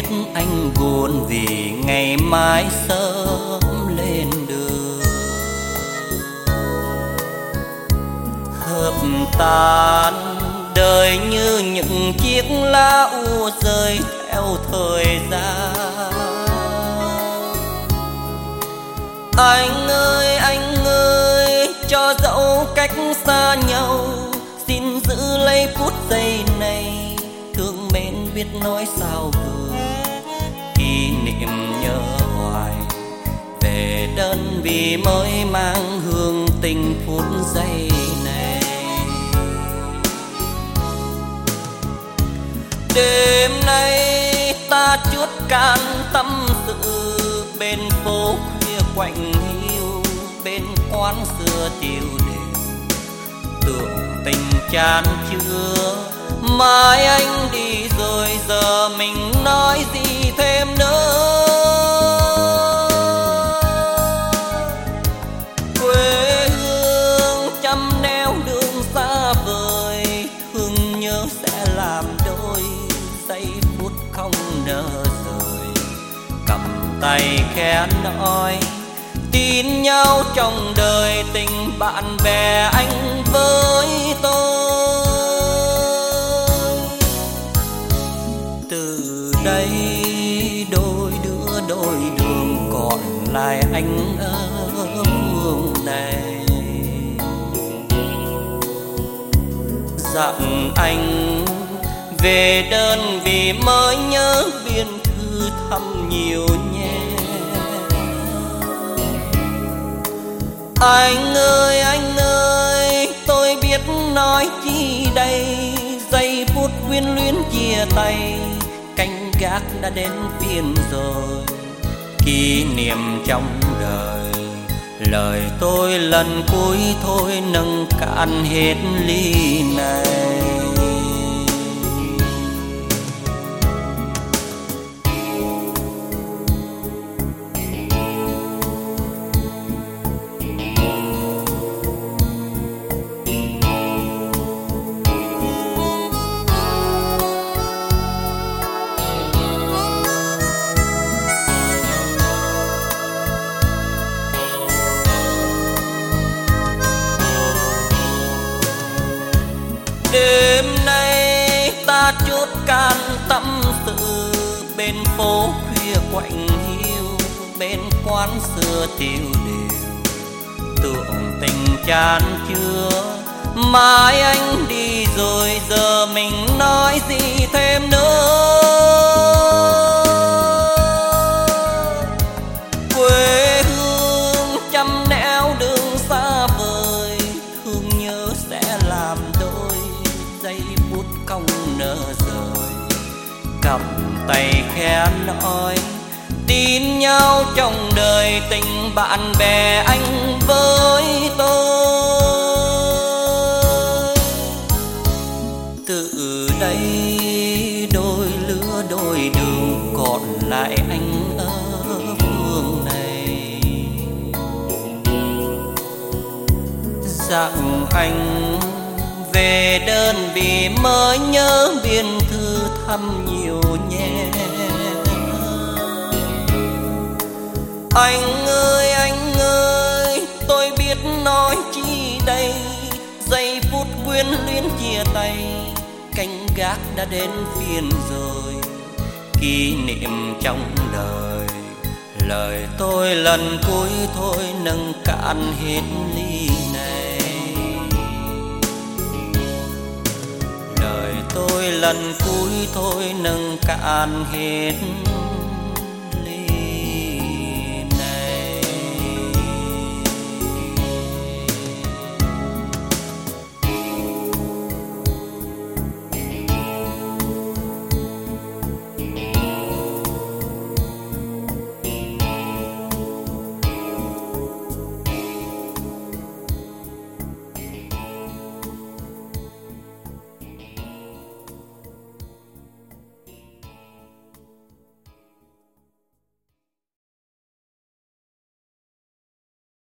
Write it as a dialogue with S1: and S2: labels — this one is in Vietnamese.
S1: anh buồn vì ngày mai sớm lên đường. Hợp tan đời như những chiếc lá u rơi theo thời gian. Anh ơi, cho dẫu cách xa nhau, xin giữ lấy phút giây này, thương mến biết nói sao vừa, kỷ niệm nhớ hoài về đơn vị mới mang hương tình phút giây này. Đêm nay ta chuốt can tâm sự bên phố khuya quạnh hiu, bên quán xưa tiêu đều tưởng tình chan chứa. Mai anh đi rồi giờ mình nói gì thêm nữa. Quê hương trăm nẻo đường xa vời, thương nhớ sẽ làm đôi, giây phút không nỡ rời. Cầm tay khẽ nói tin nhau trong đời, tình bạn bè anh với tôi. Từ đây đôi đứa đôi đường, còn lại anh ở phương này. Dặn anh về đơn vị mới nhớ biên thư thăm nhiều nhé. Anh ơi, tôi biết nói chi đây, giây phút quyến luyến chia tay, canh gác đã đến phiên rồi, kỷ niệm trong đời. Lời tôi lần cuối thôi nâng cạn hết ly này. Đêm nay ta chốt can tâm sự bên phố khuya quạnh hiu, bên quán xưa tiêu đều tưởng tình chan chứa. Mai anh đi rồi giờ mình nói gì thêm nữa. Quê hương trăm nẻo đường xa vời, thương nhớ sẽ làm đôi, giây phút không nỡ rời. Cầm tay khẽ nói tin nhau trong đời, tình bạn bè anh với tôi. Từ đây đôi lứa đôi đường, còn lại anh ở phương này. Dặn anh về đơn vị mới nhớ biên thư thăm nhiều nhé. Anh ơi, tôi biết nói chi đây, giây phút quyến luyến chia tay, canh gác đã đến phiên rồi, kỷ niệm trong đời. Lời tôi lần cuối thôi nâng cạn hết ly này. Lời tôi lần cuối thôi nâng cạn hết